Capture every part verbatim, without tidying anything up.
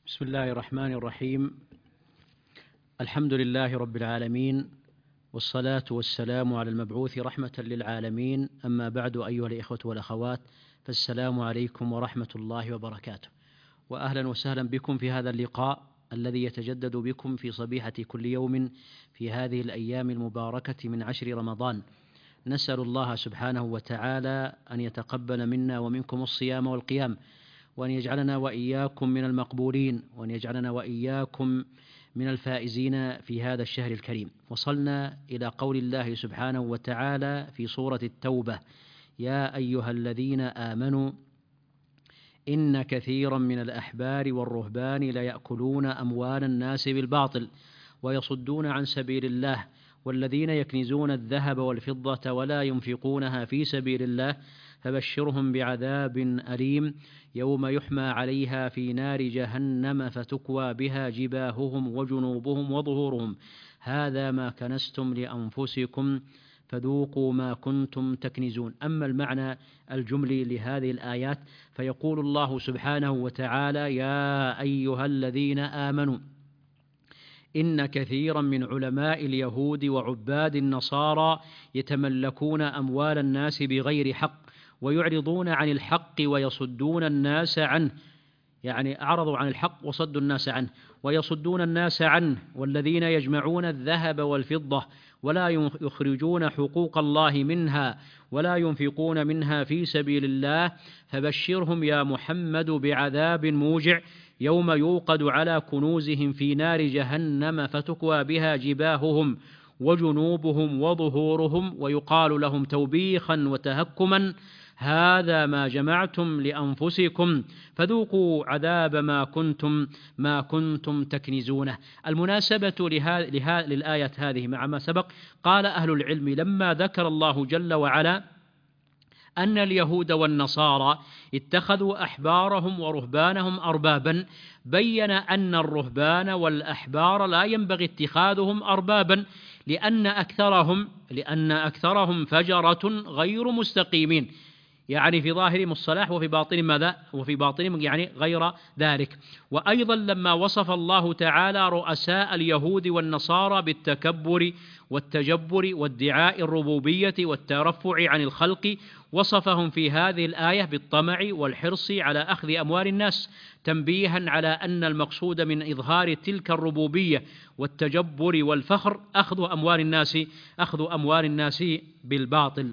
بسم الله الرحمن الرحيم. الحمد لله رب العالمين، والصلاة والسلام على المبعوث رحمة للعالمين. أما بعد، أيها الإخوة والأخوات، فالسلام عليكم ورحمة الله وبركاته، وأهلا وسهلا بكم في هذا اللقاء الذي يتجدد بكم في صبيحة كل يوم في هذه الأيام المباركة من عشر رمضان. نسأل الله سبحانه وتعالى أن يتقبل منا ومنكم الصيام والقيام، وأن يجعلنا وإياكم من المقبولين، وأن يجعلنا وإياكم من الفائزين في هذا الشهر الكريم. وصلنا إلى قول الله سبحانه وتعالى في سورة التوبة: يا أيها الذين آمنوا إن كثيرا من الأحبار والرهبان ليأكلون أموال الناس بالباطل ويصدون عن سبيل الله، والذين يكنزون الذهب والفضة ولا ينفقونها في سبيل الله فبشرهم بعذاب أليم يوم يحمى عليها في نار جهنم فتكوى بها جباههم وجنوبهم وظهورهم هذا ما كنزتم لأنفسكم فذوقوا ما كنتم تكنزون. أما المعنى الجملي لهذه الآيات فيقول الله سبحانه وتعالى: يا أيها الذين آمنوا إن كثيرا من علماء اليهود وعباد النصارى يتملكون أموال الناس بغير حق ويعرضون عن الحق ويصدون الناس عنه، يعني أعرضوا عن الحق وصدوا الناس عنه ويصدون الناس عنه، والذين يجمعون الذهب والفضة ولا يخرجون حقوق الله منها ولا ينفقون منها في سبيل الله فبشرهم يا محمد بعذاب موجع يوم يوقد على كنوزهم في نار جهنم فتكوى بها جباههم وجنوبهم وظهورهم ويقال لهم توبيخا وتهكما: هذا ما جمعتم لأنفسكم فذوقوا عذاب ما كنتم ما كنتم تكنزونه. المناسبة لها لها للآية هذه مع ما سبق، قال أهل العلم: لما ذكر الله جل وعلا أن اليهود والنصارى اتخذوا أحبارهم ورهبانهم أربابا، بين أن الرهبان والأحبار لا ينبغي اتخاذهم أربابا، لأن أكثرهم لأن أكثرهم فجرة غير مستقيمين، يعني في ظاهرهم الصلاح وفي باطنهم ماذا؟ وفي باطنهم يعني غير ذلك. وأيضا لما وصف الله تعالى رؤساء اليهود والنصارى بالتكبر والتجبر وادعاء الربوبية والترفع عن الخلق، وصفهم في هذه الآية بالطمع والحرص على أخذ أموال الناس، تنبيها على أن المقصود من إظهار تلك الربوبية والتجبر والفخر أخذ أموال الناس أخذ أموال الناس بالباطل.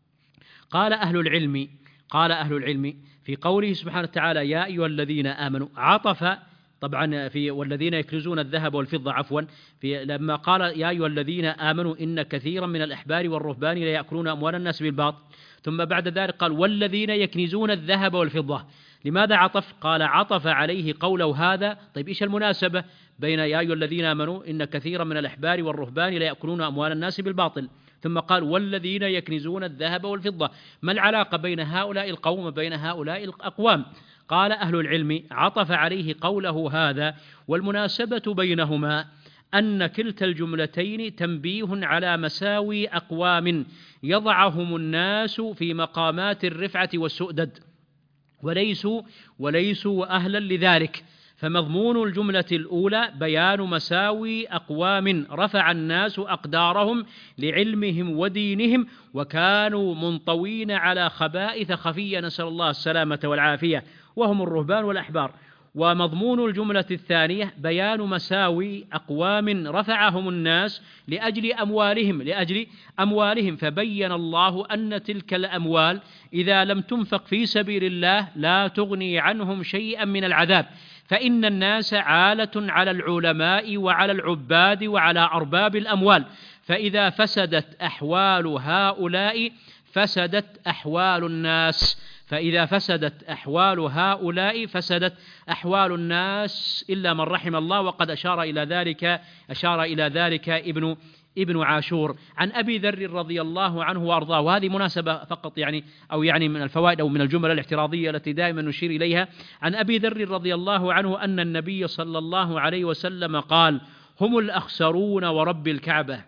قال أهل العلم قال أهل العلم في قوله سبحانه وتعالى: يا أيها الذين آمنوا، عطف طبعا في والذين يكنزون الذهب والفضة عفوا في لما قال يا أيها الذين آمنوا إن كثيرا من الأحبار والرهبان ليأكلون أموال الناس بالباطل، ثم بعد ذلك قال والذين يكنزون الذهب والفضة. لماذا عطف؟ قال عطف عليه قوله هذا. طيب إيش المناسبة بين يا أيها الذين آمنوا إن كثيرا من الأحبار والرهبان ليأكلون أموال الناس بالباطل ثم قال والذين يكنزون الذهب والفضة؟ ما العلاقة بين هؤلاء القوم وبين هؤلاء الأقوام؟ قال أهل العلم عطف عليه قوله هذا، والمناسبة بينهما أن كلتا الجملتين تنبيه على مساوي أقوام يضعهم الناس في مقامات الرفعة والسؤدد وليسوا وليسوا أهلا لذلك. فمضمون الجملة الأولى بيان مساوي أقوام رفع الناس أقدارهم لعلمهم ودينهم وكانوا منطوين على خبائث خفية، نسأل الله السلامة والعافية، وهم الرهبان والأحبار. ومضمون الجملة الثانية بيان مساوي أقوام رفعهم الناس لأجل أموالهم لأجل أموالهم فبين الله أن تلك الأموال إذا لم تنفق في سبيل الله لا تغني عنهم شيئا من العذاب، فإن الناس عالة على العلماء وعلى العباد وعلى أرباب الأموال، فإذا فسدت أحوال هؤلاء فسدت أحوال الناس فإذا فسدت أحوال هؤلاء فسدت أحوال الناس إلا من رحم الله. وقد أشار إلى ذلك أشار إلى ذلك ابن ابن عاشور عن أبي ذر رضي الله عنه وأرضاه. وهذه مناسبة فقط يعني أو يعني من الفوائد أو من الجمل الاعتراضية التي دائما نشير إليها. عن أبي ذر رضي الله عنه أن النبي صلى الله عليه وسلم قال: هم الأخسرون ورب الكعبة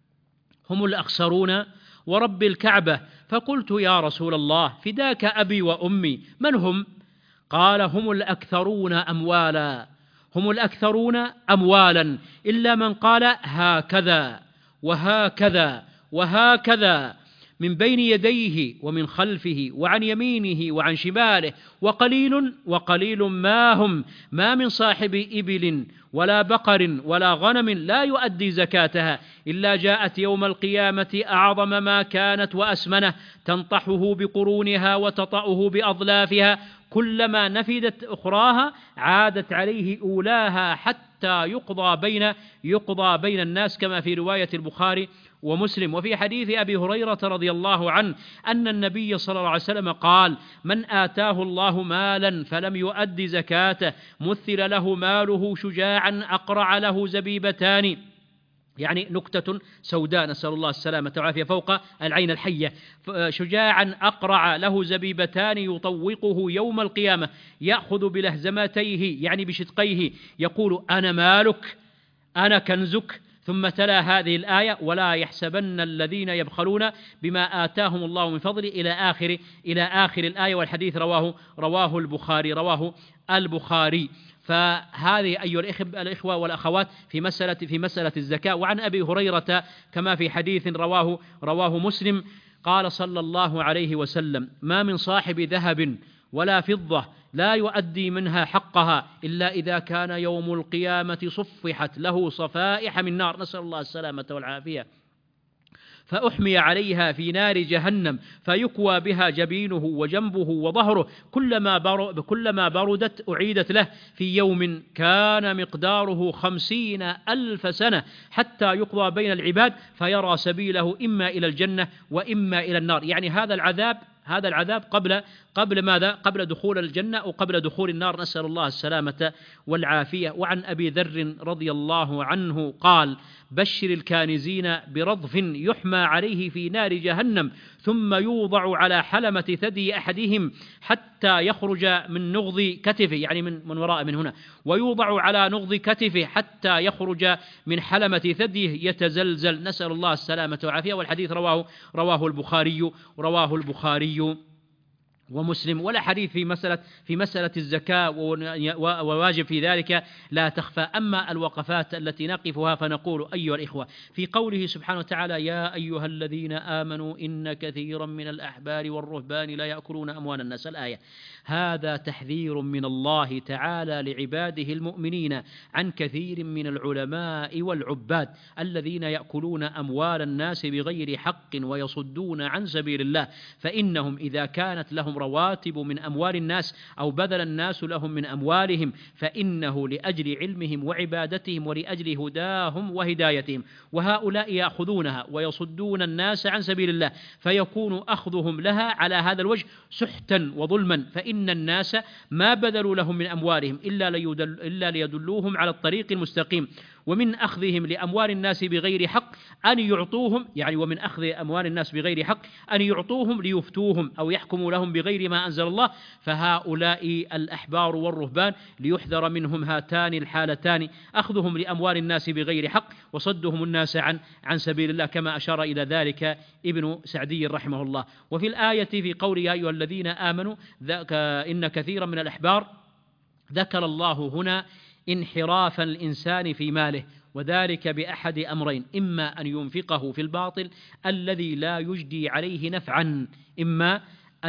هم الأخسرون ورب الكعبة. فقلت يا رسول الله فداك أبي وأمي من هم؟ قال: هم الأكثرون أموالا هم الأكثرون أموالا، إلا من قال هكذا وهكذا وهكذا من بين يديه ومن خلفه وعن يمينه وعن شماله، وقليل وقليل ما هم، ما من صاحب إبل ولا بقر ولا غنم لا يؤدي زكاتها إلا جاءت يوم القيامة أعظم ما كانت وأسمنه، تنطحه بقرونها وتطأه بأظلافها، كلما نفدت أخراها عادت عليه أولاها حتى يقضى بين يقضى بين الناس، كما في رواية البخاري ومسلم. وفي حديث أبي هريرة رضي الله عنه أن النبي صلى الله عليه وسلم قال: من آتاه الله مالا فلم يؤد زكاته مثل له ماله شجاعا أقرع له زبيبتان، يعني نكتة سوداء نسأل الله السلامة والعافية فوق العين الحية، شجاعا أقرع له زبيبتان يطوقه يوم القيامة، يأخذ بلهزمتيه يعني بشدقيه يقول: أنا مالك أنا كنزك. ثم تلا هذه الآية: ولا يحسبن الذين يبخلون بما آتاهم الله من فضله إلى آخر إلى آخر الآية. والحديث رواه رواه البخاري رواه البخاري. فهذه أيها الإخوة والأخوات في مسألة في مسألة الزكاة. وعن أبي هريرة كما في حديث رواه رواه مسلم قال صلى الله عليه وسلم: ما من صاحب ذهب ولا فضة لا يؤدي منها حقها إلا إذا كان يوم القيامة صفحت له صفائح من نار، نسأل الله السلامة والعافية، فأحمي عليها في نار جهنم فيكوى بها جبينه وجنبه وظهره، كلما بر كلما بردت أعيدت له في يوم كان مقداره خمسين ألف سنة حتى يقضى بين العباد فيرى سبيله إما إلى الجنة وإما إلى النار. يعني هذا العذاب هذا العذاب قبل قبل ماذا؟ قبل دخول الجنة أو قبل دخول النار، نسأل الله السلامة والعافية. وعن أبي ذر رضي الله عنه قال: بشر الكانزين برضف يحمى عليه في نار جهنم ثم يوضع على حلمة ثدي أحدهم حتى يخرج من نغض كتفه، يعني من من وراء من هنا، ويوضع على نغض كتفه حتى يخرج من حلمة ثديه يتزلزل، نسأل الله السلامة والعافية. والحديث رواه رواه البخاري رواه البخاري ومسلم. ولا حديث في مسألة في مسألة الزكاة وواجب في ذلك لا تخفى. أما الوقفات التي نقفها فنقول أيها الإخوة في قوله سبحانه وتعالى: يا أيها الذين آمنوا إن كثيرا من الأحبار والرهبان لا يأكلون أموال الناس، الآية، هذا تحذير من الله تعالى لعباده المؤمنين عن كثير من العلماء والعباد الذين يأكلون أموال الناس بغير حق ويصدون عن سبيل الله، فإنهم إذا كانت لهم رواتب من أموال الناس أو بذل الناس لهم من أموالهم فإنه لأجل علمهم وعبادتهم ولأجل هداهم وهدايتهم، وهؤلاء يأخذونها ويصدون الناس عن سبيل الله، فيكون أخذهم لها على هذا الوجه سحتا وظلما، فإن الناس ما بذلوا لهم من أموالهم إلا, ليدل إلا ليدلوهم على الطريق المستقيم. ومن أخذهم لأموال الناس بغير حق أن يعطوهم، يعني ومن أخذ أموال الناس بغير حق أن يعطوهم ليفتوهم أو يحكموا لهم بغير ما أنزل الله، فهؤلاء الأحبار والرهبان ليحذر منهم هاتان الحالتان: أخذهم لأموال الناس بغير حق وصدهم الناس عن عن سبيل الله، كما أشار إلى ذلك ابن سعدي رحمه الله. وفي الآية في قوله: يا أيها الذين آمنوا إن كثيرا من الأحبار، ذكر الله هنا انحراف الإنسان في ماله، وذلك بأحد أمرين: إما أن ينفقه في الباطل الذي لا يجدي عليه نفعا إما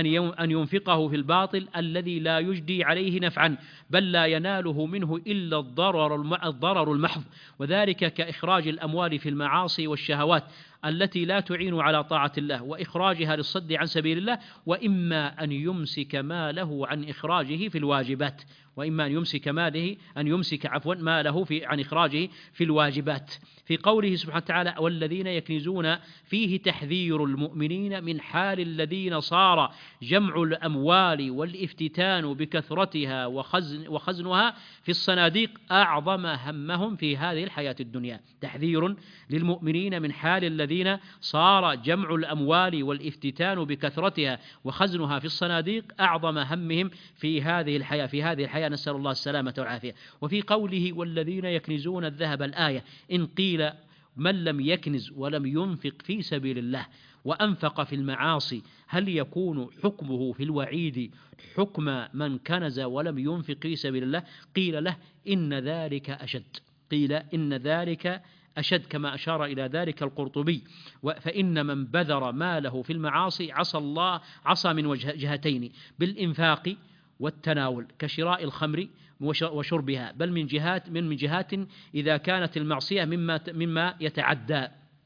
أن ينفقه في الباطل الذي لا يجدي عليه نفعا بل لا يناله منه إلا الضرر الضرر المحض، وذلك كإخراج الأموال في المعاصي والشهوات التي لا تعين على طاعة الله وإخراجها للصد عن سبيل الله، وإما أن يمسك ماله عن إخراجه في الواجبات وإما أن يمسك ماله أن يمسك عفوا ماله في عن إخراجه في الواجبات. في قوله سبحانه وتعالى: والذين يكنزون، فيه تحذير المؤمنين من حال الذين صار جمع الأموال والافتتان بكثرتها وخزن وخزنها في الصناديق أعظم همهم في هذه الحياة الدنيا. تحذير للمؤمنين من حال الذين صار جمع الأموال والافتتان بكثرتها وخزنها في الصناديق أعظم همهم في هذه الحياة في هذه الحياة نسأل الله السلامة والعافية. وفي قوله: والذين يكنزون الذهب، الآية، إن قيل من لم يكنز ولم ينفق في سبيل الله، وأنفق في المعاصي هل يكون حكمه في الوعيد حكم من كنز ولم ينفق في سبيل الله؟ قيل له إن ذلك أشد، قيل إن ذلك أشد كما أشار إلى ذلك القرطبي. فإن من بذر ماله في المعاصي عصى الله عصى من جهتين، بالإنفاق والتناول كشراء الخمر وشربها، بل من جهات من من جهات إذا كانت المعصية مما مما يتعدى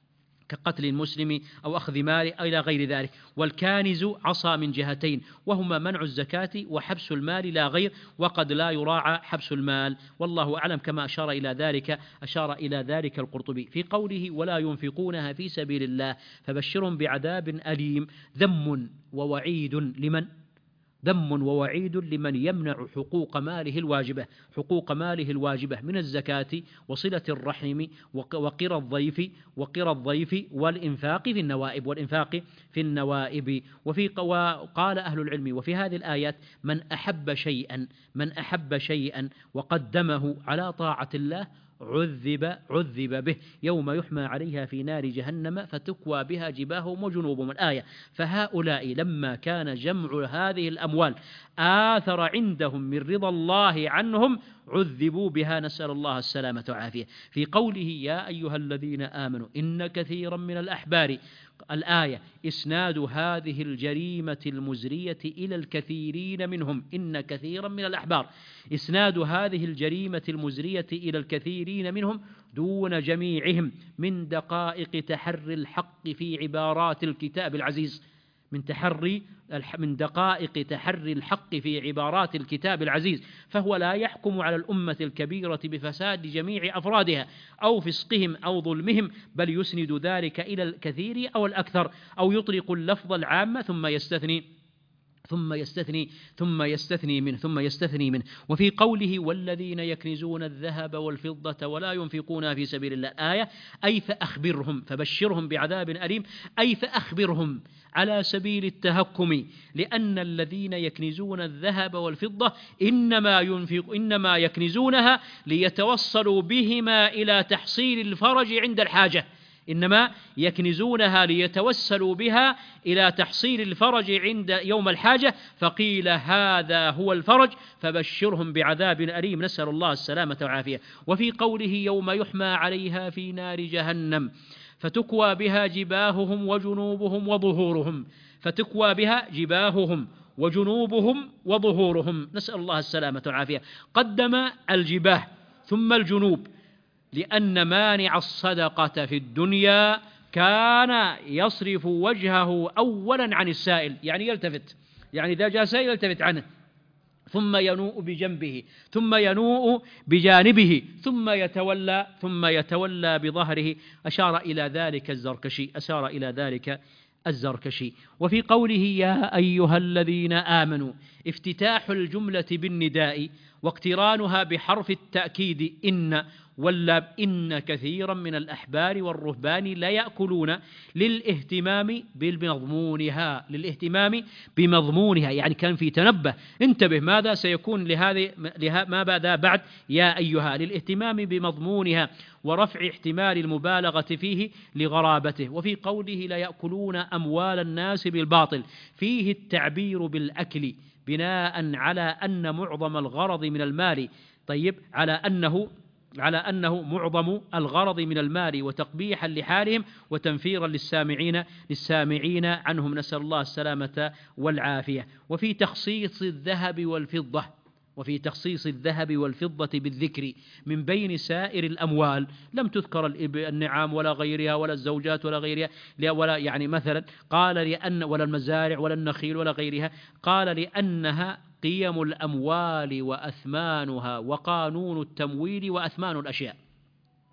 كقتل المسلم أو أخذ ماله أو إلى غير ذلك. والكانز عصى من جهتين، وهما منع الزكاة وحبس المال لا غير، وقد لا يراعى حبس المال، والله أعلم كما أشار إلى ذلك أشار إلى ذلك القرطبي في قوله ولا ينفقونها في سبيل الله فبشرهم بعذاب أليم. ذم ووعيد لمن ذم ووعيد لمن يمنع حقوق ماله الواجبة حقوق ماله الواجبة من الزكاة وصلة الرحم وقرى الضيف وقرى الضيف والإنفاق في النوائب والإنفاق في النوائب. وفي وقال أهل العلم وفي هذه الآيات من أحب شيئا من أحب شيئا وقدمه على طاعة الله عذب عذب به يوم يحمى عليها في نار جهنم فتكوى بها جباههم وجنوبهم الآية. فهؤلاء لما كان جمع هذه الأموال آثر عندهم من رضا الله عنهم عذبوا بها، نسأل الله السلامة والعافية. في قوله يا أيها الذين آمنوا إن كثيرا من الأحبار، الآية إسناد هذه الجريمة المزرية إلى الكثيرين منهم، إن كثيرا من الأحبار، إسناد هذه الجريمة المزرية إلى الكثيرين منهم دون جميعهم من دقائق تحري الحق في عبارات الكتاب العزيز من تحري من دقائق تحري الحق في عبارات الكتاب العزيز، فهو لا يحكم على الأمة الكبيرة بفساد جميع أفرادها أو فسقهم أو ظلمهم، بل يسند ذلك إلى الكثير أو الأكثر، أو يطلق اللفظ العام ثم يستثني ثم يستثني ثم يستثني منه ثم يستثني منه. وفي قوله والذين يكنزون الذهب والفضة ولا ينفقونها في سبيل الله آية أي فأخبرهم فبشرهم بعذاب أليم، أي فأخبرهم على سبيل التهكم، لأن الذين يكنزون الذهب والفضة إنما ينفق إنما يكنزونها ليتوصلوا بهما إلى تحصيل الفرج عند الحاجة إنما يكنزونها ليتوسلوا بها إلى تحصيل الفرج عند يوم الحاجة، فقيل هذا هو الفرج فبشرهم بعذاب أليم، نسأل الله السلامة والعافية. وفي قوله يوم يحمى عليها في نار جهنم فتكوى بها جباههم وجنوبهم وظهورهم فتكوى بها جباههم وجنوبهم وظهورهم، نسأل الله السلامة والعافية. قدم الجباه ثم الجنوب لأن مانع الصدقة في الدنيا كان يصرف وجهه أولا عن السائل، يعني يلتفت، يعني إذا جاء سائل يلتفت عنه، ثم ينوء بجنبه ثم ينوء بجانبه ثم يتولى ثم يتولى بظهره. أشار إلى ذلك الزركشي أشار إلى ذلك الزركشي. وفي قوله يا أيها الذين آمنوا افتتاح الجملة بالنداء واقترانها بحرف التأكيد إن ولا إن كثيرا من الأحبار والرهبان لا يأكلون للاهتمام بمضمونها للاهتمام بمضمونها يعني كان في تنبه، انتبه ماذا سيكون لهذه ما بعد بعد يا أيها، للاهتمام بمضمونها ورفع احتمال المبالغة فيه لغرابته. وفي قوله لا يأكلون أموال الناس بالباطل فيه التعبير بالأكل بناء على أن معظم الغرض من المال طيب على أنه على أنه معظم الغرض من المال وتقبيحا لحالهم وتنفيرا للسامعين للسامعين عنهم، نسأل الله السلامة والعافية. وفي تخصيص الذهب والفضة وفي تخصيص الذهب والفضة بالذكر من بين سائر الأموال، لم تذكر النعام ولا غيرها ولا الزوجات ولا غيرها ولا يعني مثلا قال لأن ولا المزارع ولا النخيل ولا غيرها، قال لأنها قيم الأموال وأثمانها وقانون التمويل وأثمان الأشياء.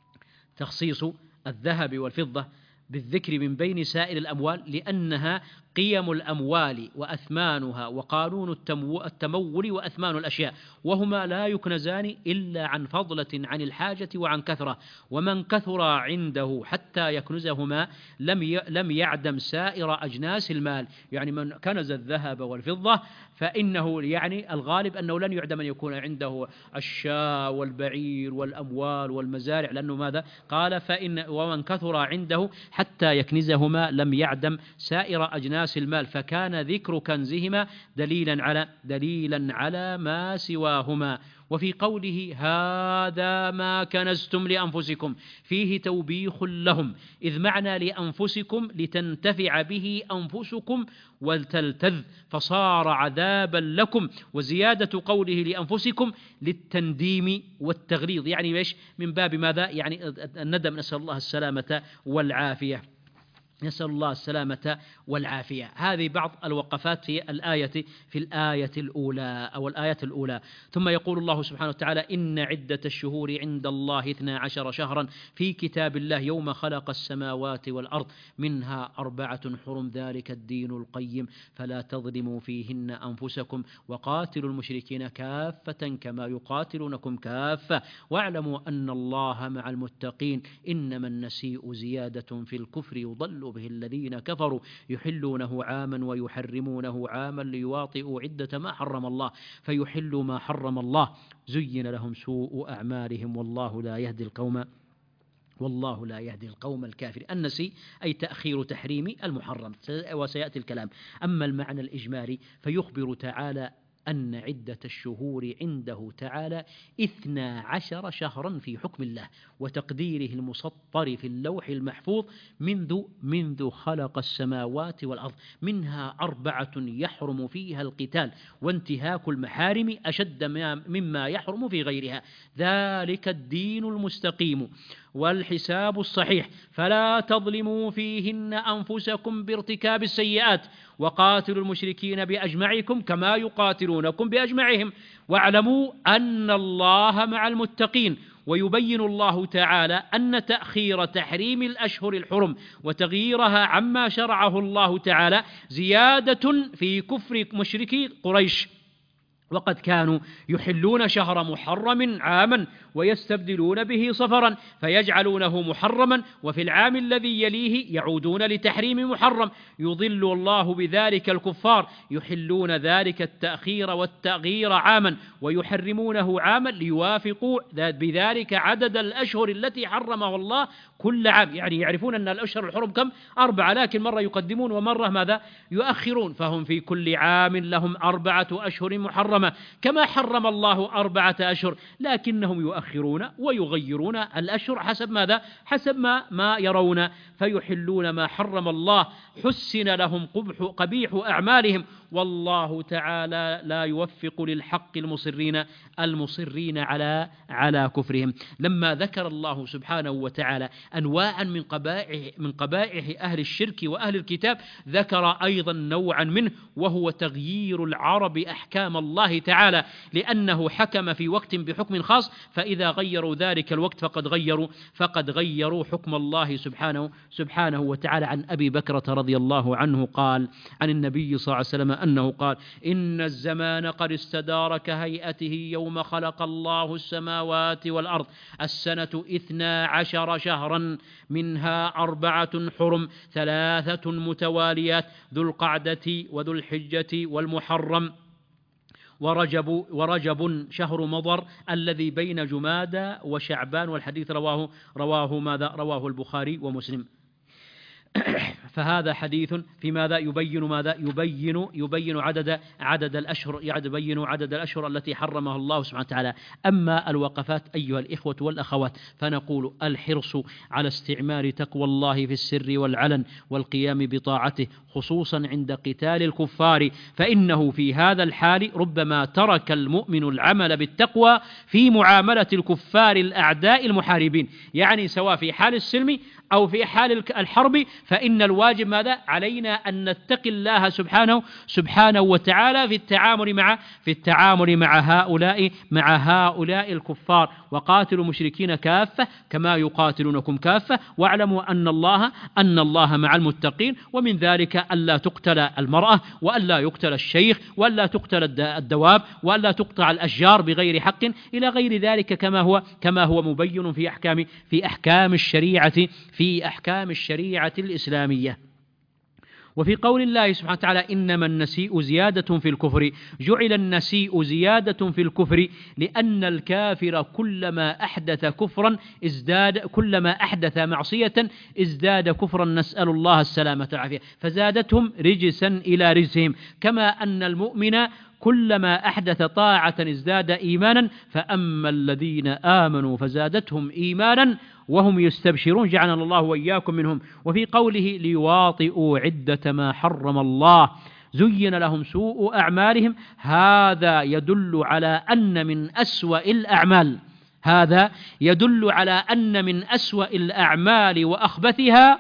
تخصيص الذهب والفضة بالذكر من بين سائر الأموال لأنها قيم الأموال وأثمانها وقانون التمول وأثمان الأشياء، وهما لا يكنزان إلا عن فضلة عن الحاجة وعن كثرة، ومن كثر عنده حتى يكنزهما لم لم يعدم سائر أجناس المال. يعني من كنز الذهب والفضة فإنه يعني الغالب أنه لن يعدم أن يكون عنده الشاء والبعير والأموال والمزارع، لأنه ماذا قال فإن ومن كثر عنده حتى يكنزهما لم يعدم سائر أجناس المال، فكان ذكر كنزهما دليلا على دليلا على ما سواهما. وفي قوله هذا ما كنزتم لأنفسكم فيه توبيخ لهم، إذ معنى لأنفسكم لتنتفع به أنفسكم وتلتذ فصار عذابا لكم، وزيادة قوله لأنفسكم للتنديم والتغليظ، يعني مش من باب ماذا؟ يعني الندم، نسأل الله السلامة والعافية، نسأل الله السلامة والعافية. هذه بعض الوقفات في الآية في الآية الأولى أو الآية الأولى. ثم يقول الله سبحانه وتعالى إن عدة الشهور عند الله اثنا عشر شهرا في كتاب الله يوم خلق السماوات والأرض منها أربعة حرم ذلك الدين القيم فلا تظلموا فيهن أنفسكم وقاتلوا المشركين كافة كما يقاتلونكم كافة واعلموا أن الله مع المتقين إنما النسيء زيادة في الكفر يضل به الذين كفروا يحلونه عاما ويحرمونه عاما ليواطئوا عدة ما حرم الله فيحلوا ما حرم الله زين لهم سوء أعمالهم والله لا يهدي القوم والله لا يهدي القوم الكافرين. النسي أي تأخير تحريم المحرم، وسيأتي الكلام. أما المعنى الإجمالي فيخبر تعالى أن عدة الشهور عنده تعالى اثنا عشر شهرا في حكم الله وتقديره المسطر في اللوح المحفوظ منذ منذ خلق السماوات والأرض، منها أربعة يحرم فيها القتال وانتهاك المحارم أشد مما يحرم في غيرها، ذلك الدين المستقيم والحساب الصحيح فلا تظلموا فيهن أنفسكم بارتكاب السيئات وقاتلوا المشركين بأجمعكم كما يقاتلونكم بأجمعهم واعلموا أن الله مع المتقين. ويبين الله تعالى أن تأخير تحريم الأشهر الحرم وتغييرها عما شرعه الله تعالى زيادة في كفر مشركي قريش، وقد كانوا يحلون شهر محرم عاما ويستبدلون به صفرا فيجعلونه محرما وفي العام الذي يليه يعودون لتحريم محرم، يضل الله بذلك الكفار يحلون ذلك التأخير والتغيير عاما ويحرمونه عاما ليوافقوا بذلك عدد الأشهر التي حرمه الله كل عام. يعني يعرفون أن الأشهر الحرم كم؟ أربعة، لكن مرة يقدمون ومرة ماذا؟ يؤخرون، فهم في كل عام لهم أربعة أشهر محرمة كما حرم الله أربعة أشهر، لكنهم يؤخرون ويغيرون الأشهر حسب ماذا؟ حسب ما, ما يرون، فيحلون ما حرم الله حسن لهم قبح قبيح أعمالهم والله تعالى لا يوفق للحق المصرين المصرين على على كفرهم. لما ذكر الله سبحانه وتعالى أنواعا من قبائح من قبائح أهل الشرك وأهل الكتاب ذكر أيضا نوعا منه وهو تغيير العرب أحكام الله تعالى، لأنه حكم في وقت بحكم خاص فإذا غيروا ذلك الوقت فقد غيروا فقد غيروا حكم الله سبحانه سبحانه وتعالى. عن أبي بكرة رضي الله عنه قال عن النبي صلى الله عليه وسلم أنه قال إن الزمان قد استدار كهيئته يوم خلق الله السماوات والأرض السنة اثنا عشر شهرا منها أربعة حرم ثلاثة متواليات ذو القعدة وذو الحجة والمحرم ورجب ورجب شهر مضر الذي بين جمادى وشعبان، والحديث رواه رواه ماذا؟ رواه البخاري ومسلم. فهذا حديث في ماذا؟ يبين ماذا؟ يبين يبين عدد عدد الأشهر يبين عدد الأشهر التي حرمها الله سبحانه وتعالى. أما الوقفات أيها الإخوة والأخوات فنقول الحرص على استعمال تقوى الله في السر والعلن والقيام بطاعته خصوصا عند قتال الكفار، فإنه في هذا الحال ربما ترك المؤمن العمل بالتقوى في معاملة الكفار الأعداء المحاربين، يعني سواء في حال السلم أو في حال الحرب فإن الواجب ماذا؟ علينا أن نتقي الله سبحانه سبحانه وتعالى في التعامل مع في التعامل مع هؤلاء مع هؤلاء الكفار. وقاتلوا المشركين كافة كما يقاتلونكم كافة واعلموا أن الله أن الله مع المتقين. ومن ذلك ألا تقتل المرأة، وألا يقتل الشيخ، وألا تقتل الدواب، وألا تقطع الأشجار بغير حق، إلى غير ذلك كما هو كما هو مبين في أحكام في أحكام الشريعة في أحكام الشريعة الإسلامية. وفي قول الله سبحانه وتعالى إنما النسيء زيادة في الكفر، جعل النسيء زيادة في الكفر لأن الكافر كلما أحدث كفرا ازداد كلما أحدث معصية ازداد كفرا، نسأل الله السلامة والعافية، فزادتهم رجسا إلى رجسهم، كما أن المؤمن كلما أحدث طاعة ازداد إيمانا، فأما الذين آمنوا فزادتهم إيمانا وهم يستبشرون، جعلنا الله وإياكم منهم. وفي قوله ليواطئوا عدة ما حرم الله زين لهم سوء أعمالهم، هذا يدل على أن من أسوأ الأعمال هذا يدل على أن من أسوأ الأعمال وأخبثها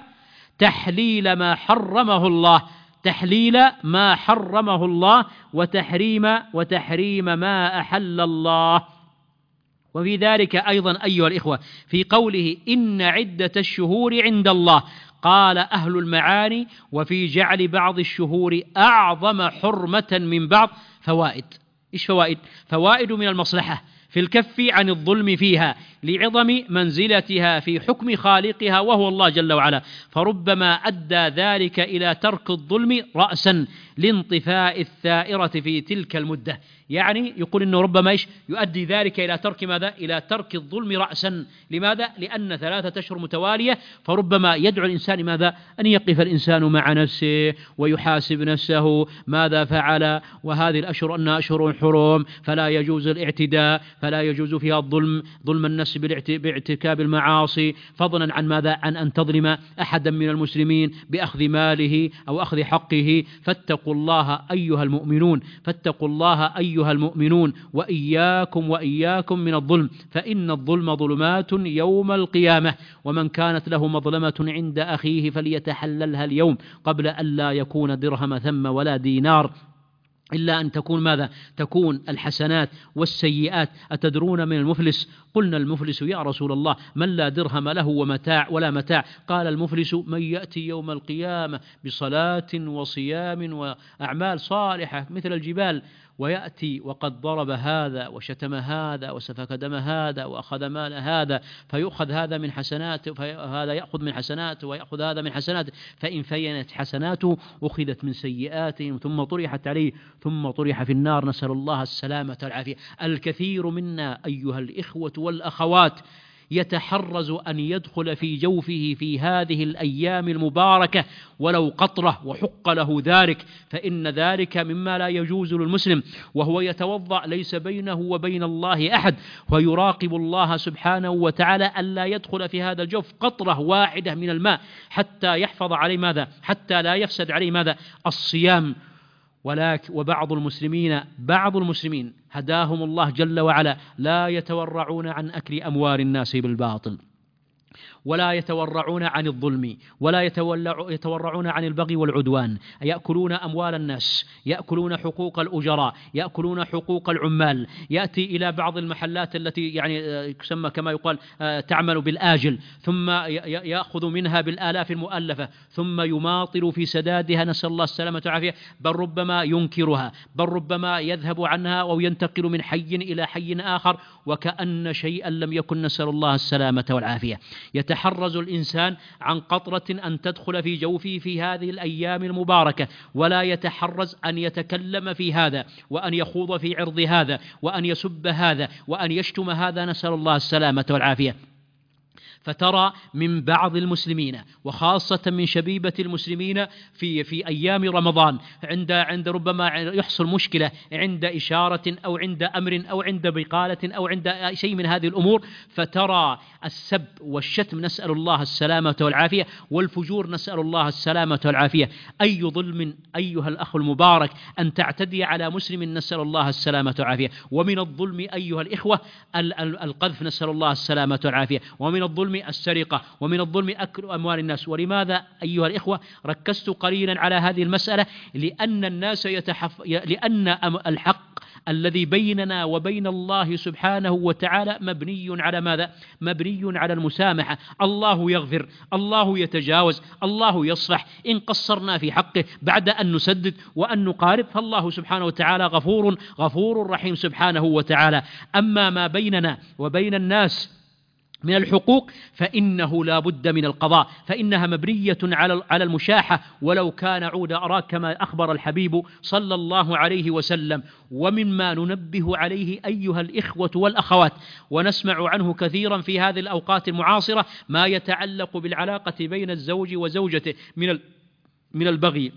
تحليل ما حرمه الله تحليل ما حرمه الله وتحريم وتحريم ما أحل الله. وفي ذلك أيضا أيها الإخوة في قوله إن عدة الشهور عند الله، قال أهل المعاني وفي جعل بعض الشهور أعظم حرمة من بعض فوائد. إيش فوائد؟ فوائد من المصلحة في الكف عن الظلم فيها لعظم منزلتها في حكم خالقها وهو الله جل وعلا، فربما أدى ذلك إلى ترك الظلم رأسا لانطفاء الثائرة في تلك المدة. يعني يقول إنه ربما إيش يؤدي ذلك إلى ترك ماذا؟ إلى ترك الظلم رأسا. لماذا؟ لأن ثلاثة أشهر متوالية، فربما يدعو الإنسان ماذا؟ أن يقف الإنسان مع نفسه ويحاسب نفسه ماذا فعل، وهذه الأشهر أنها أشهر حرم فلا يجوز الاعتداء، فلا يجوز فيها الظلم ظلم النفس باعتكاب المعاصي، فضلا عن ماذا؟ عن أن تظلم أحدا من المسلمين بأخذ ماله أو أخذ حقه. فاتقوا الله أيها المؤمنون فاتقوا الله أيها المؤمنون وإياكم وإياكم من الظلم، فإن الظلم ظلمات يوم القيامة، ومن كانت له مظلمة عند أخيه فليتحللها اليوم قبل أن لا يكون درهم ثم ولا دينار، إلا أن تكون ماذا؟ تكون الحسنات والسيئات. أتدرون من المفلس؟ قلنا المفلس يا رسول الله من لا درهم له ومتاع ولا متاع؟ قال المفلس من يأتي يوم القيامة بصلاة وصيام وأعمال صالحة مثل الجبال، ويأتي وقد ضرب هذا وشتم هذا وسفك دم هذا وأخذ مال هذا، فيؤخذ هذا من حسناته فهذا يأخذ من حسناته ويأخذ هذا من حسناته، فإن فينت حسناته أخذت من سيئاتهم ثم طرحت عليه ثم طرح في النار، نسأل الله السلامة والعافية. الكثير منا أيها الإخوة والأخوات يتحرز أن يدخل في جوفه في هذه الأيام المباركة ولو قطرة وحق له ذلك، فإن ذلك مما لا يجوز للمسلم، وهو يتوضأ ليس بينه وبين الله أحد، ويراقب الله سبحانه وتعالى ألا يدخل في هذا الجوف قطرة واحدة من الماء حتى يحفظ عليه ماذا؟ حتى لا يفسد عليه ماذا؟ الصيام. ولكن وبعض المسلمين بعض المسلمين هداهم الله جل وعلا لا يتورعون عن أكل أموال الناس بالباطل، ولا يتورعون عن الظلم، ولا يتورعون عن البغي والعدوان، يأكلون أموال الناس، يأكلون حقوق الأجراء، يأكلون حقوق العمال. يأتي إلى بعض المحلات التي يعني تسمى كما يقال تعمل بالآجل، ثم يأخذ منها بالآلاف المؤلفة ثم يماطل في سدادها، نسأل الله السلامة والعافية، بل ربما ينكرها، بل ربما يذهب عنها أو ينتقل من حي إلى حي آخر وكأن شيئا لم يكن، نسأل الله السلامة والعافية. يتحرز الإنسان عن قطرة أن تدخل في جوفه في هذه الأيام المباركة، ولا يتحرز أن يتكلم في هذا وأن يخوض في عرض هذا وأن يسب هذا وأن يشتم هذا، نسأل الله السلامة والعافية. فترى من بعض المسلمين وخاصة من شبيبة المسلمين في في أيام رمضان عند عند ربما يحصل مشكلة عند إشارة أو عند أمر أو عند بقالة أو عند شيء من هذه الأمور، فترى السب والشتم، نسأل الله السلامة والعافية، والفجور، نسأل الله السلامة والعافية. أي ظلم أيها الأخ المبارك أن تعتدي على مسلم، نسأل الله السلامة والعافية. ومن الظلم أيها الإخوة القذف، نسأل الله السلامة والعافية. ومن الظلم الظلم السرقة، ومن الظلم أكل أموال الناس. ولماذا أيها الإخوة ركزت قليلا على هذه المسألة؟ لأن الناس يتحف... لأن الحق الذي بيننا وبين الله سبحانه وتعالى مبني على ماذا؟ مبني على المسامحة. الله يغفر، الله يتجاوز، الله يصفح. إن قصرنا في حقه بعد أن نسدد وأن نقارب فالله سبحانه وتعالى غفور غفور رحيم سبحانه وتعالى. أما ما بيننا وبين الناس من الحقوق فإنه لا بد من القضاء، فإنها مبنية على على المشاحة ولو كان عود أراك، كما أخبر الحبيب صلى الله عليه وسلم. ومما ننبه عليه أيها الإخوة والأخوات ونسمع عنه كثيرا في هذه الأوقات المعاصرة ما يتعلق بالعلاقة بين الزوج وزوجته من من البغي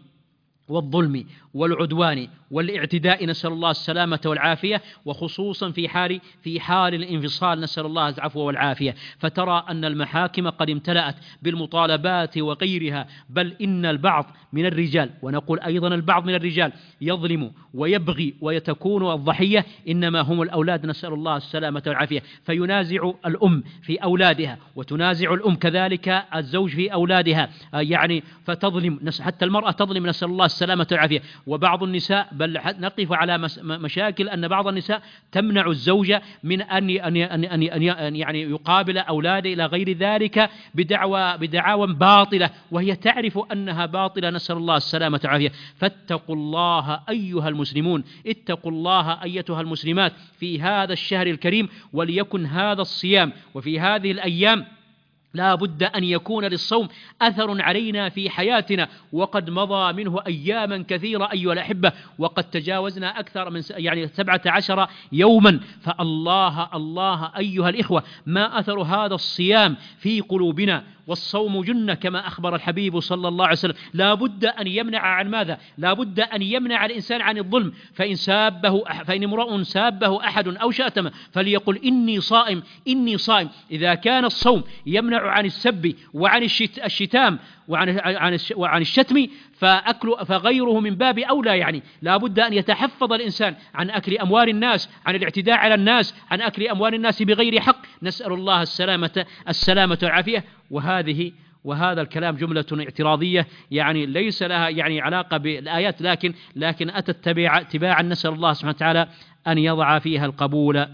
والظلم والعدوان والاعتداء، نسأل الله السلامة والعافية، وخصوصا في حال في حال الانفصال، نسأل الله العفو والعافية. فترى أن المحاكم قد امتلأت بالمطالبات وغيرها، بل إن البعض من الرجال، ونقول أيضا البعض من الرجال، يظلم ويبغي ويتكون الضحية إنما هم الأولاد، نسأل الله السلامة والعافية. فينازع الأم في أولادها، وتنازع الأم كذلك الزوج في أولادها، يعني فتظلم، حتى المرأة تظلم، نسأل الله السلامة والعافية. وبعض النساء، بل نقف على مشاكل أن بعض النساء تمنع الزوجة من أن أن أن أن يعني يقابل أولاده إلى غير ذلك بدعوى بدعاوى باطلة، وهي تعرف أنها باطلة، نسأل الله السلامة والعافية. فاتقوا الله أيها المسلمون، اتقوا الله أيتها المسلمات في هذا الشهر الكريم، وليكن هذا الصيام وفي هذه الأيام لا بد أن يكون للصوم أثر علينا في حياتنا، وقد مضى منه أياما كثيرة أيها الأحبة، وقد تجاوزنا أكثر من يعني سبعة عشر يوما. فالله الله أيها الإخوة ما أثر هذا الصيام في قلوبنا؟ والصوم جنة كما أخبر الحبيب صلى الله عليه وسلم. لا بد أن يمنع عن ماذا؟ لا بد أن يمنع الإنسان عن الظلم. فإن سابه فإن امرؤ سابه أحد أو شاتمه فليقل إني صائم إني صائم. إذا كان الصوم يمنع عن السب وعن الشتام وعن عن وعن الشتم فأكل فغيره من باب أولى. يعني لا بد أن يتحفظ الإنسان عن أكل أموال الناس، عن الاعتداء على الناس، عن أكل أموال الناس بغير حق، نسأل الله السلامة السلامة والعافية. وهذه وهذا الكلام جملة اعتراضية يعني ليس لها يعني علاقة بالآيات، لكن لكن أتت تباعا، نسأل الله سبحانه وتعالى أن يضع فيها القبول.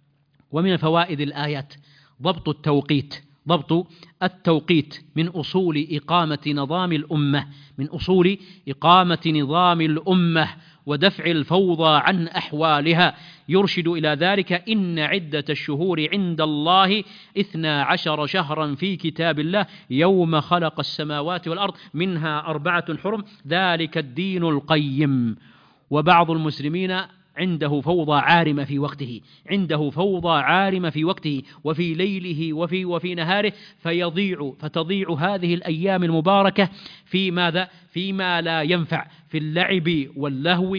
ومن فوائد الآيات ضبط التوقيت ضبط التوقيت من أصول إقامة نظام الأمة من أصول إقامة نظام الأمة ودفع الفوضى عن أحوالها. يرشد إلى ذلك: إن عدة الشهور عند الله اثنا عشر شهرا في كتاب الله يوم خلق السماوات والأرض منها أربعة حرم ذلك الدين القيم. وبعض المسلمين عنده فوضى عارمة في وقته عنده فوضى عارمة في وقته وفي ليله وفي وفي نهاره، فيضيع فتضيع هذه الأيام المباركة في ماذا؟ فيما لا ينفع، في اللعب واللهو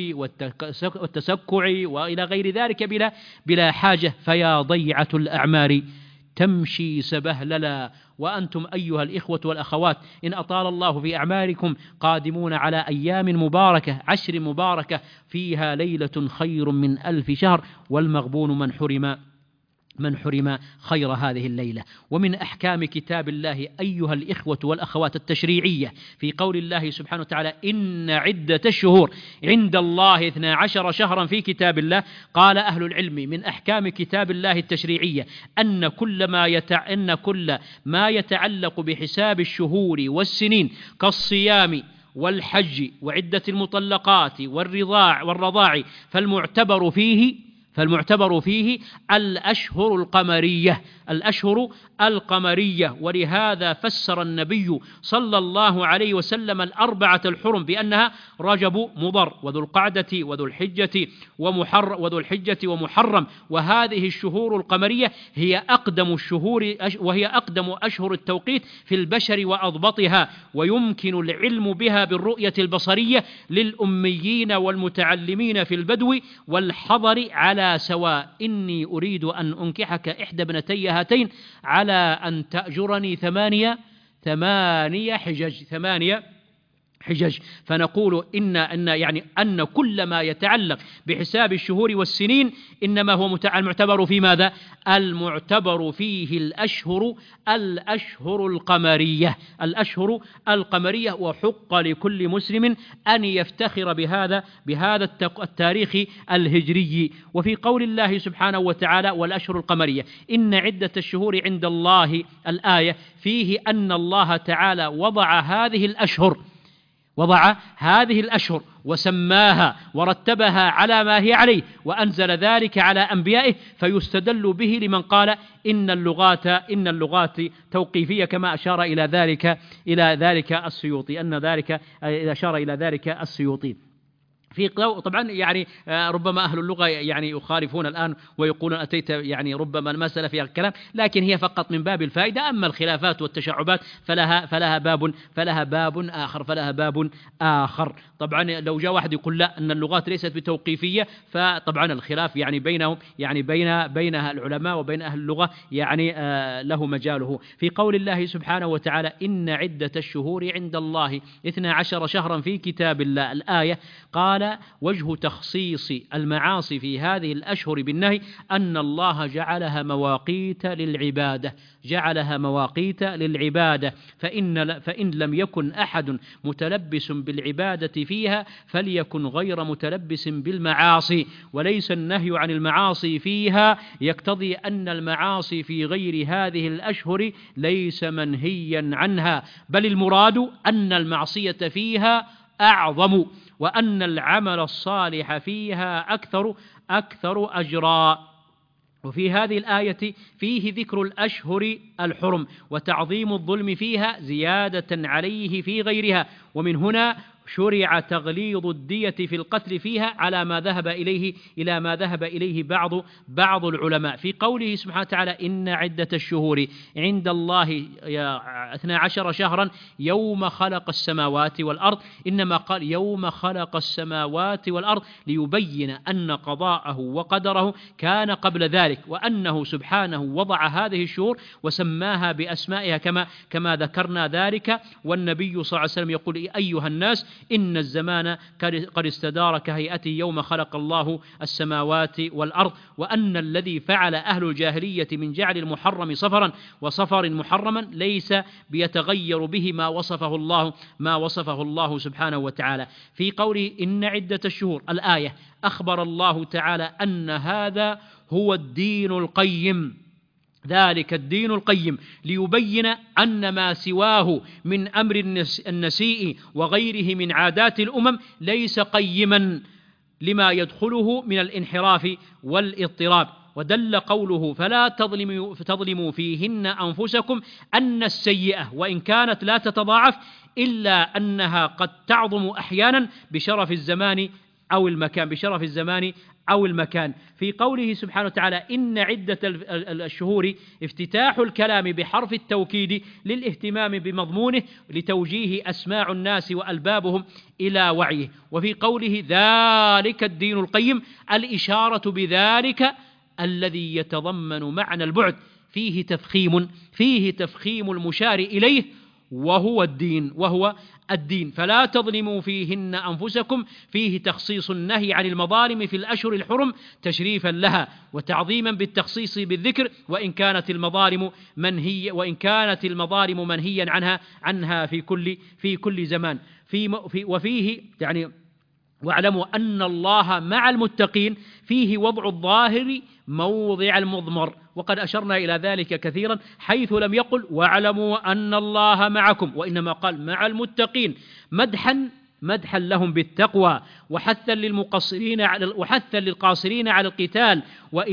والتسكع وإلى غير ذلك بلا بلا حاجة. فيا ضيعة الأعمار تمشي سبهللا. وأنتم أيها الإخوة والأخوات إن أطال الله في أعماركم قادمون على أيام مباركة، عشر مباركة فيها ليلة خير من ألف شهر، والمغبون من حرم من حرم خير هذه الليلة. ومن أحكام كتاب الله أيها الإخوة والأخوات التشريعية في قول الله سبحانه وتعالى: إن عدة الشهور عند الله اثنا عشر شهرا في كتاب الله. قال أهل العلم من أحكام كتاب الله التشريعية أن كل ما يتع... أن كل ما يتعلق بحساب الشهور والسنين كالصيام والحج وعدة المطلقات والرضاع والرضاع فالمعتبر فيه فالمعتبر فيه الأشهر القمرية الأشهر القمرية ولهذا فسر النبي صلى الله عليه وسلم الأربعة الحرم بأنها رجب مضر وذو القعدة وذو الحجة ومحر وذو الحجة ومحرم. وهذه الشهور القمرية هي أقدم الشهور وهي أقدم أشهر التوقيت في البشر وأضبطها، ويمكن العلم بها بالرؤية البصرية للأميين والمتعلمين في البدو والحضر على سواء. إني أريد أن أنكحك إحدى ابنتي هاتين على أن تأجرني ثمانية ثمانية حجج ثمانية حجج. فنقول إن أن يعني أن كل ما يتعلق بحساب الشهور والسنين إنما هو المعتبر في ماذا؟ المعتبر فيه الأشهر الأشهر القمرية الأشهر القمرية وحق لكل مسلم أن يفتخر بهذا بهذا التاريخ الهجري. وفي قول الله سبحانه وتعالى والأشهر القمرية إن عدة الشهور عند الله الآية فيه أن الله تعالى وضع هذه الأشهر وضع هذه الأشهر وسماها ورتبها على ما هي عليه وأنزل ذلك على أنبيائه، فيستدل به لمن قال إن اللغات إن اللغات توقيفية كما أشار إلى ذلك إلى ذلك السيوطي أن ذلك أشار إلى ذلك السيوطي. في طبعا يعني ربما أهل اللغة يعني يخالفون الآن ويقولون أتيت يعني ربما المسألة فيها الكلام، لكن هي فقط من باب الفائدة. أما الخلافات والتشعبات فلها فلها باب فلها باب آخر فلها باب آخر. طبعا لو جاء واحد يقول لا أن اللغات ليست بتوقيفية، فطبعا الخلاف يعني بينهم يعني بين بينها العلماء وبين أهل اللغة يعني آه له مجاله. في قول الله سبحانه وتعالى إن عدة الشهور عند الله اثنا عشر شهرا في كتاب الله الآية، قال وجه تخصيص المعاصي في هذه الأشهر بالنهي أن الله جعلها مواقيت للعبادة جعلها مواقيت للعبادة فإن, فإن لم يكن أحد متلبس بالعبادة فيها فليكن غير متلبس بالمعاصي، وليس النهي عن المعاصي فيها يقتضي أن المعاصي في غير هذه الأشهر ليس منهيا عنها، بل المراد أن المعصية فيها أعظم وأن العمل الصالح فيها أكثر أكثر أجرا. وفي هذه الآية فيه ذكر الأشهر الحرم وتعظيم الظلم فيها زيادة عليه في غيرها، ومن هنا شرع تغليظ الدية في القتل فيها على ما ذهب إليه إلى ما ذهب إليه بعض بعض العلماء. في قوله سبحانه وتعالى إن عدة الشهور عند الله اثنا عشر شهرا يوم خلق السماوات والأرض، إنما قال يوم خلق السماوات والأرض ليبين أن قضاءه وقدره كان قبل ذلك، وأنه سبحانه وضع هذه الشهور وسماها بأسمائها كما كما ذكرنا ذلك. والنبي صلى الله عليه وسلم يقول أيها الناس إن الزمان قد استدار كهيئته يوم خلق الله السماوات والأرض، وأن الذي فعل أهل الجاهلية من جعل المحرم صفرا وصفر محرما ليس بيتغير به ما وصفه الله ما وصفه الله سبحانه وتعالى. في قوله إن عدة الشهور الآية أخبر الله تعالى أن هذا هو الدين القيم، ذلك الدين القيم، ليبين أن ما سواه من أمر النسيء وغيره من عادات الأمم ليس قيما لما يدخله من الانحراف والاضطراب. ودل قوله فلا تظلموا, تظلموا فيهن أنفسكم أن السيئة وإن كانت لا تتضاعف إلا أنها قد تعظم أحيانا بشرف الزمان أو المكان بشرف الزمان أو المكان. في قوله سبحانه وتعالى إن عدة الشهور افتتاح الكلام بحرف التوكيد للاهتمام بمضمونه لتوجيه أسماع الناس وألبابهم إلى وعيه. وفي قوله ذلك الدين القيم الإشارة بذلك الذي يتضمن معنى البعد، فيه تفخيم فيه تفخيم المشار إليه وهو الدين وهو الدين. فلا تظلموا فيهن أنفسكم فيه تخصيص النهي عن المظالم في الأشهر الحرم تشريفا لها وتعظيما بالتخصيص بالذكر، وإن كانت المظالم منهي وإن كانت المظالم منهيا عنها عنها في كل في كل زمان. في في وفيه يعني واعلموا أن الله مع المتقين فيه وضع الظاهر موضع المضمر، وقد أشرنا إلى ذلك كثيرا حيث لم يقل واعلموا أن الله معكم، وإنما قال مع المتقين مدحا مدحا لهم بالتقوى وحثا للمقصرين على وحثا للقاصرين على القتال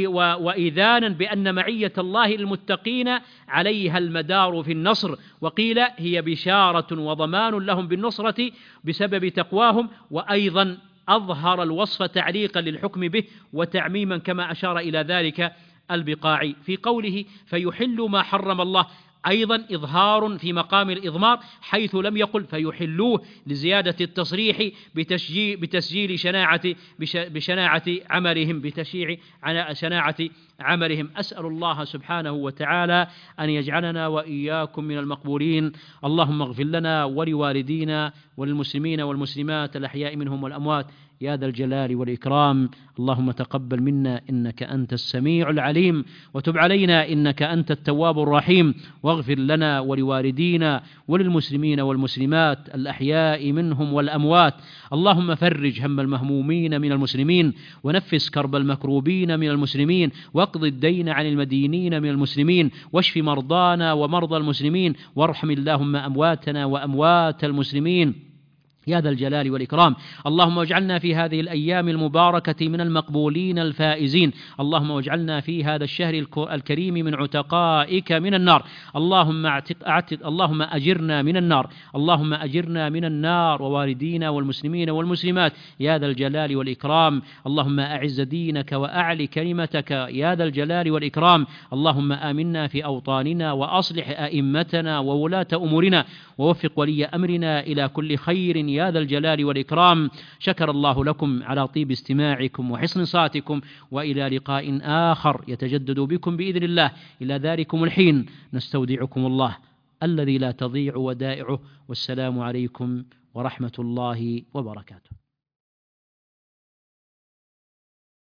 وإذانا بأن معية الله للمتقين عليها المدار في النصر. وقيل هي بشارة وضمان لهم بالنصرة بسبب تقواهم، وأيضا أظهر الوصف تعليقا للحكم به وتعميما كما أشار إلى ذلك البقاعي في قوله فيحل ما حرم الله، أيضا إظهار في مقام الإضمار، حيث لم يقل فيحلوه لزيادة التصريح بتسجيل, بتسجيل شناعة بشناعة عملهم بتشيع شناعة عملهم. أسأل الله سبحانه وتعالى أن يجعلنا وإياكم من المقبولين. اللهم اغفر لنا ولوالدينا وللمسلمين والمسلمات الأحياء منهم والأموات يا ذا الجلال والإكرام. اللهم تقبل منا إنك أنت السميع العليم، وتب علينا إنك أنت التواب الرحيم، واغفر لنا ولوالدينا وللمسلمين والمسلمات الأحياء منهم والأموات. اللهم فرج هم المهمومين من المسلمين، ونفس كرب المكروبين من المسلمين، واقض الدين عن المدينين من المسلمين، واشف مرضانا ومرضى المسلمين، وارحم اللهم أمواتنا وأموات المسلمين يا ذا الجلال والإكرام. اللهم اجعلنا في هذه الأيام المباركة من المقبولين الفائزين. اللهم اجعلنا في هذا الشهر الكريم من عتقائك من النار. اللهم اعتق اعتق اللهم أجرنا من النار. اللهم أجرنا من النار ووالدينا والمسلمين والمسلمات يا ذا الجلال والإكرام. اللهم أعز دينك وأعلي كلمتك يا ذا الجلال والإكرام. اللهم آمنا في أوطاننا، وأصلح أئمتنا وولاة أمورنا، ووفق ولي أمرنا إلى كل خير يا ذا الجلال والإكرام. شكر الله لكم على طيب استماعكم وحسن صاتكم، وإلى لقاء آخر يتجدد بكم بإذن الله. إلى ذلكم الحين نستودعكم الله الذي لا تضيع ودائعه، والسلام عليكم ورحمة الله وبركاته.